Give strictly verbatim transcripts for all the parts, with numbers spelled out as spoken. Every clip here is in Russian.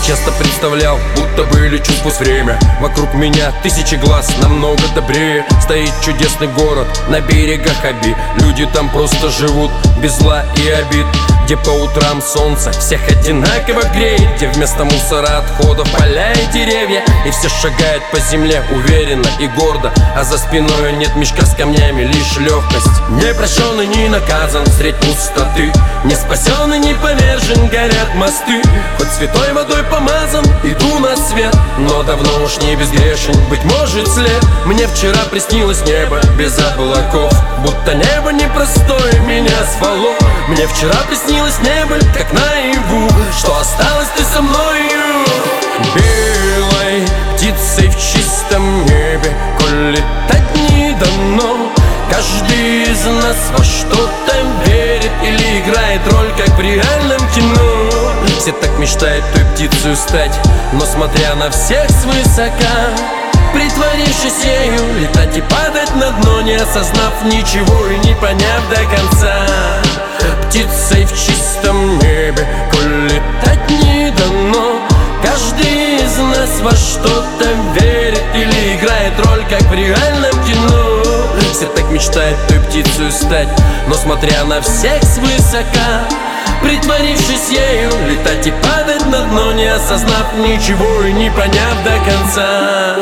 Часто представлял, будто бы лечу сквозь время. Вокруг меня тысячи глаз, намного добрее. Стоит чудесный город на берегах Оби. Люди там просто живут без зла и обид. Где по утрам солнце всех одинаково греет. Где вместо мусора отходов поля и деревья. И все шагают по земле уверенно и гордо. А за спиной нет мешка с камнями, лишь легкость. Не прощен и не наказан средь пустоты. Не спасен и не повержен, горят мосты. Хоть святой водой помазан, иду на свет. Но давно уж не безгрешен, быть может след. Мне вчера приснилось небо без облаков. Будто небо непростое меня свало. Мне вчера приснилось небо, как наяву, что осталось ты со мною. Белой птицей в чистом небе, коль летать не дано. Каждый из нас во что-то верит или играет роль, как в реальном кино. Все так мечтают той птицей стать, но смотря на всех свысока, притворившись ею, летать и падать на дно, не осознав ничего и не поняв до конца. Птицей в чистом небе, коль летать не дано. Каждый из нас во что-то верит или играет роль, как в реальном кино. Все так мечтают той птицей стать, но смотря на всех свысока, притворившись ею, летать и падать на дно, не осознав ничего и не поняв до конца.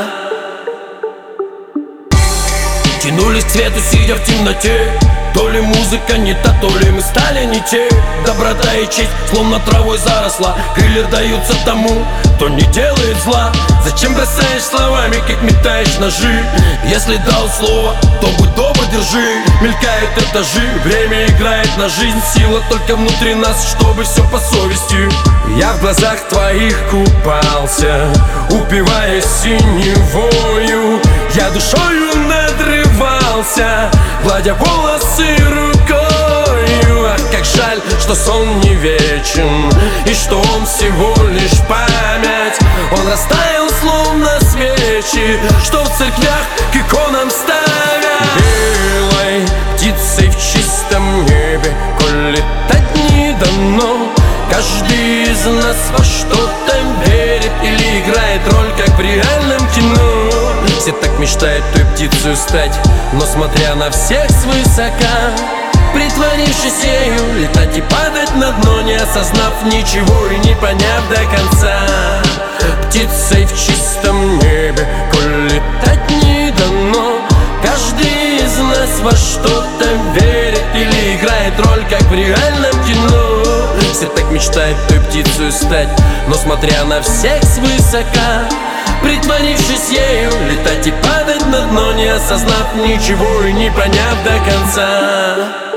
Тянулись к свету, сидя в темноте. То ли музыка не та, то ли мы стали не те. Доброта и честь словно травой заросла. Крылья даются тому, кто не делает зла. Зачем бросаешь словами, как метаешь ножи? Если дал слово, то будь добр, держи. Мелькают этажи, время играет на жизнь. Сила только внутри нас, чтобы все по совести. Я в глазах твоих купался, упиваясь синевою. Я душою надрывался, гладя волосы рукою. Ах, как жаль, что сон не вечен, и что он всего лишь память. Он растаял, словно свечи, что в церквях к иконам ставят. Белой птицей в чистом небе, коль летать не дано. Каждый из нас во что-то верит или играет роль, как в реальном кино. Все так мечтают той птицей стать, но смотря на всех свысока, притворившись ею, летать и падать на дно, не осознав ничего и не поняв до конца. Птицей в чистом небе, коль летать не дано. Каждый из нас во что-то верит или играет роль, как в реальном кино. Все так мечтают той птицей стать, но смотря на всех свысока, притворившись ею, летать и падать на дно, не осознав ничего и не поняв до конца.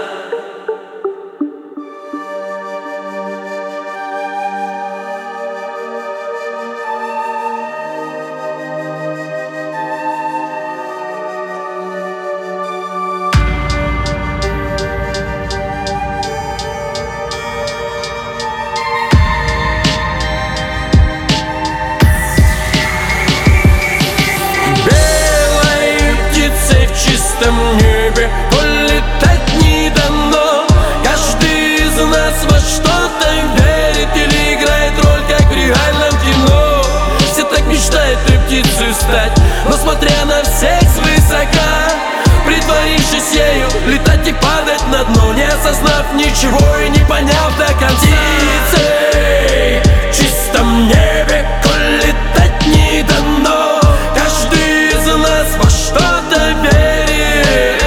В чистом небе, коль летать не дано. Каждый из нас во что-то верит или играет роль, как в реальном кино. Все так мечтают той птицей стать, но смотря на всех свысока, притворившись ею, летать и падать на дно, не осознав ничего и не поняв до конца. Птицей в чистом небе, коль летать не дано. Каждый из нас во что-то верит,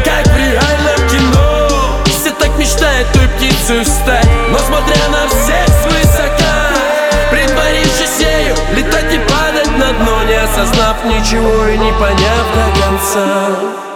той птицей стать, но смотря на всех свысока, притворившись ею, летать и падать на дно, не осознав ничего и не поняв до конца.